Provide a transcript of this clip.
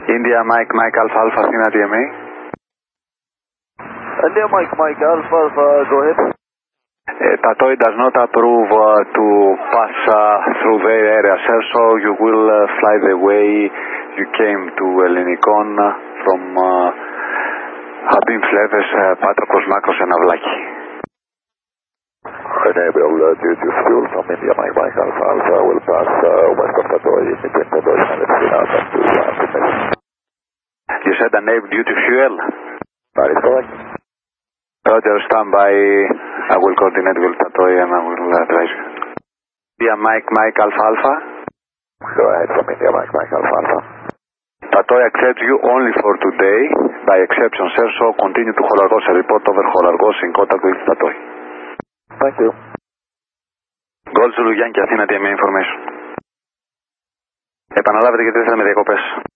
India Mike Alpha Alpha Athena DMA. India Mike Alpha Alpha, go ahead. Tatoi does not approve to pass through their area, sir, so you will fly the way you came to Ellinikon from Habib Fleves, Patrokos Makros and Avlaki. Enable duty fuel from India Mike Alpha Alpha will pass west of Tatoi between Tatoi and Athena to You said enable duty fuel? That is correct. Roger, stand by. I will coordinate with Tatoi and I will advise you. India Mike Alpha Alpha. Go ahead from India Mike Alpha Alpha. Tatoi accepts you only for today, by exception, sir, so continue to Holargos. Report over Holargos in contact with Tatoi. Thank you. Gold Zulu Yankee Athena DMA information. Επαναλάβετε γιατί δεν θέλουμε διακοπές.